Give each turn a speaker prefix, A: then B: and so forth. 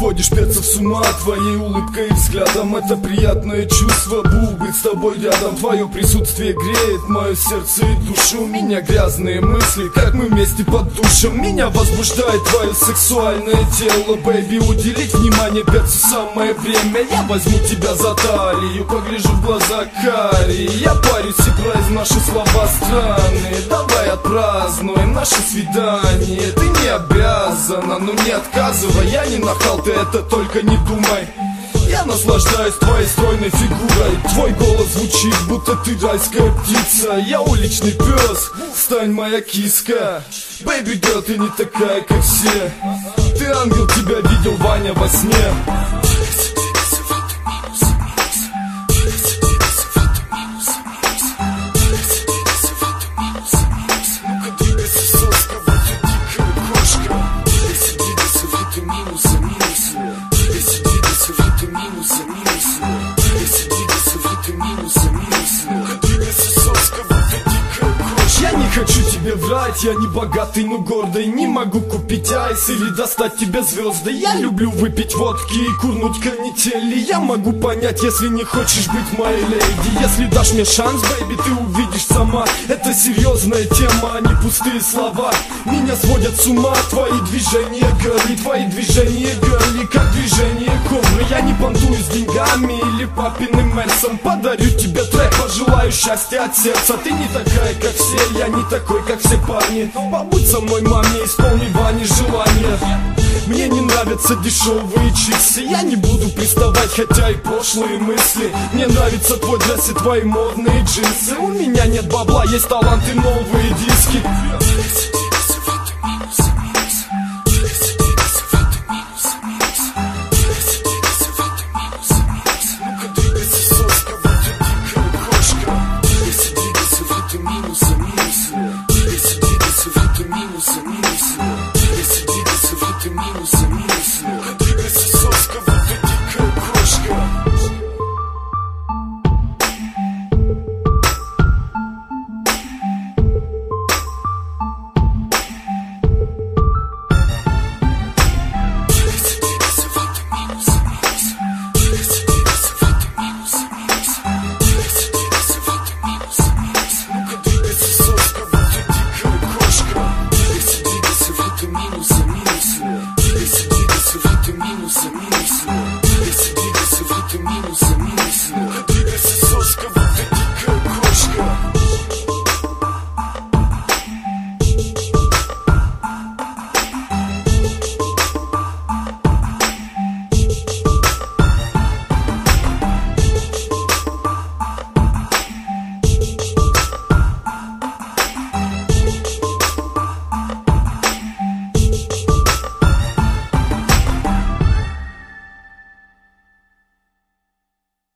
A: сводишь перцев с ума твоей улыбкой и взглядом. Это приятное чувство, быть с тобой рядом. Твое присутствие греет мое сердце и душу. Меня грязные мысли, как мы вместе под душем. Меня возбуждает твое сексуальное тело, бэйби. Уделить внимание перцу самое время. Я возьму тебя за талию, погляжу в глаза карие. Я парюсь и произношу слова странные. Давай отпразднуем наше свидание. Ты не обязана, но не отказывай. Я не нахал, ты это только не думай. Я наслаждаюсь твоей стройной фигурой. Твой голос звучит, будто ты райская птица. Я уличный пес, стань моя киска. Бэйби girl, ты не такая, как все. Ты ангел, тебя видел Ваня во сне. Я не хочу тебе врать, я не богатый, но гордый. Не могу купить айс или достать тебе звезды. Я люблю выпить водки и курнуть канители. Я могу понять, если не хочешь быть моей леди. Если дашь мне шанс, бэйби, ты увидишь сама. Это серьезная тема, а не пустые слова. Меня сводят с ума твои движения, girly. Твои движения, girly, как движение кобры. Я не понтую с деньгами или папиным Мерсом. Подарю тебе трек, пожелаю счастья от сердца. Ты не такая, как все, я не такой, как все парни. Побудь со мной, маме, исполни Ване желание. Мне не нравятся дешевые чипсы. Я не буду приставать, хотя и пошлые мысли. Мне нравится твой дресс и твои модные джинсы. У меня нет бабла, есть талант и новые диски.